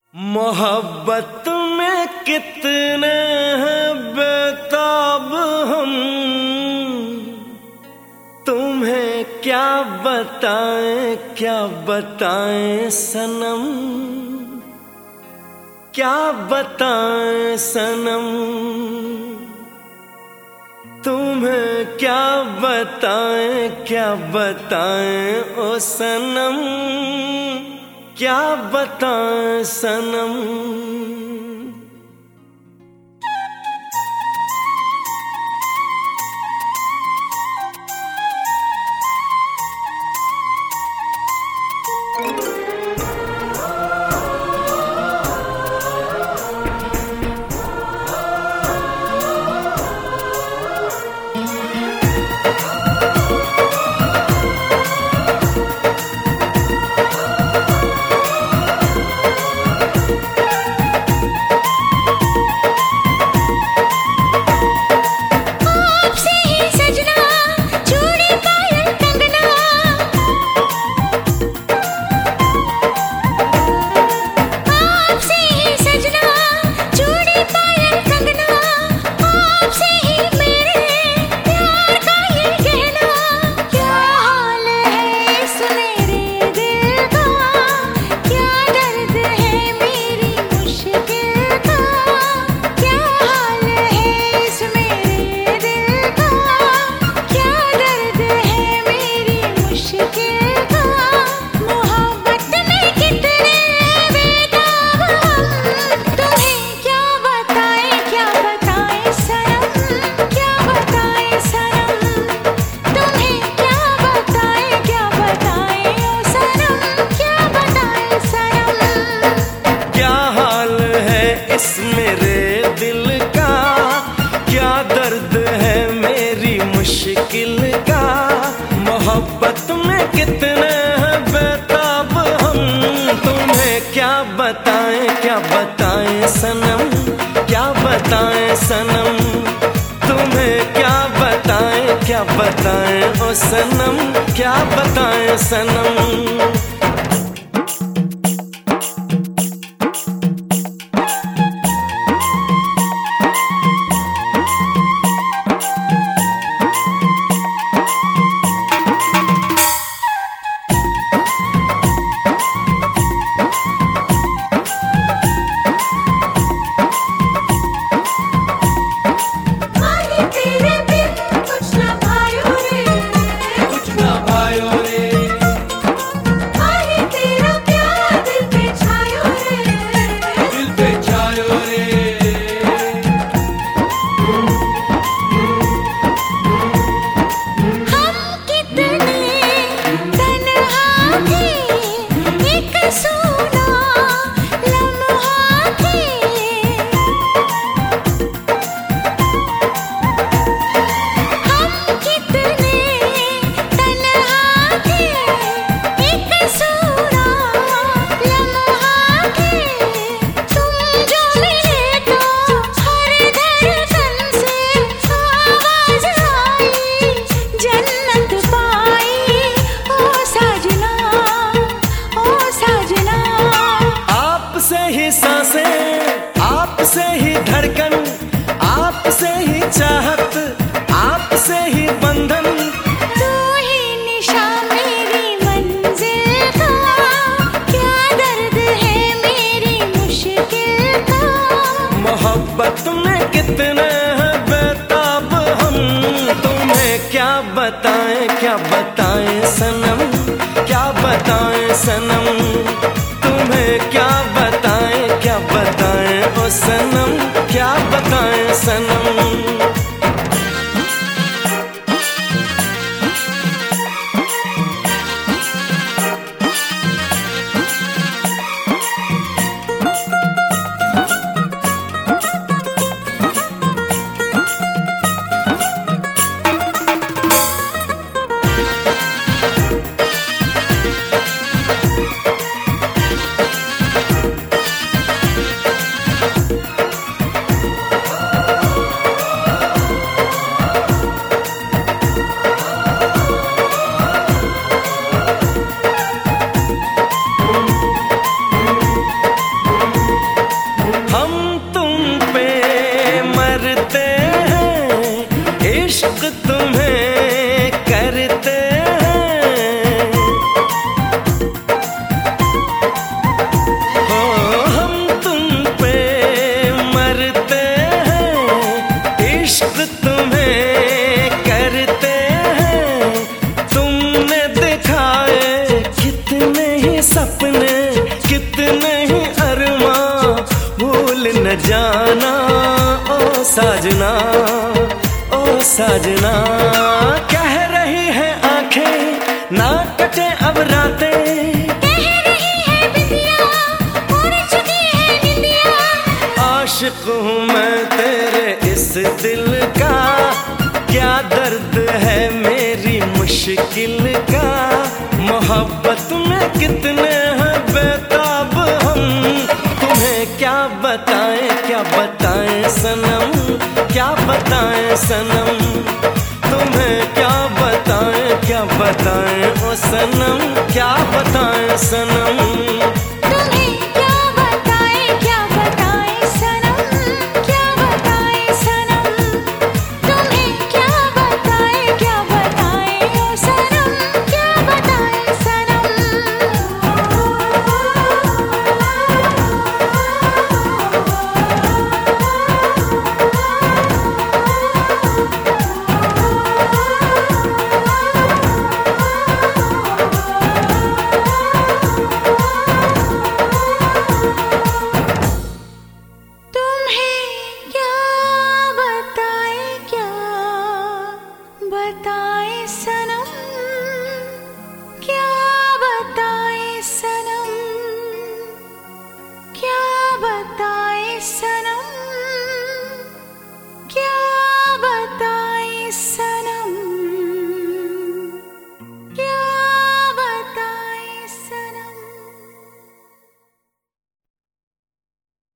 मोहब्बत में कितने हैं बेताब हम, तुम्हें क्या बताएं सनम, क्या बताएं सनम, तुम्हें क्या बताएं ओ सनम, क्या बताएं सनम। मेरे दिल का क्या दर्द है मेरी मुश्किल का, मोहब्बत में कितने हैं बेताब हम, तुम्हें क्या बताएं सनम, क्या बताएं सनम, तुम्हें क्या बताएं ओ सनम, क्या बताएं सनम। आपसे ही धड़कन, आपसे ही चाहत, आपसे ही बंधन, तू ही निशान मेरी मंजिल का, क्या दर्द है मेरी मुश्किल का, मोहब्बत में कितने हैं बेताब हम, तुम्हें क्या बताएं सनम, क्या बताएं सनम, तुम्हें क्या बताएं ओ सनम, क्या बताएं सनम। साजना। कह रही है आंखें ना कटे अब रातें, कह रही है बिंदिया उड़ चुकी है निंदिया। आशिक हूँ मैं तेरे इस दिल का, क्या दर्द है मेरी मुश्किल का। मोहब्बत में कितने हैं बेताब हम, तुम्हें क्या बताएं सनम, क्या बताएं सनम। तुम्हें क्या बताएं ओ सनम, क्या बताएं सनम।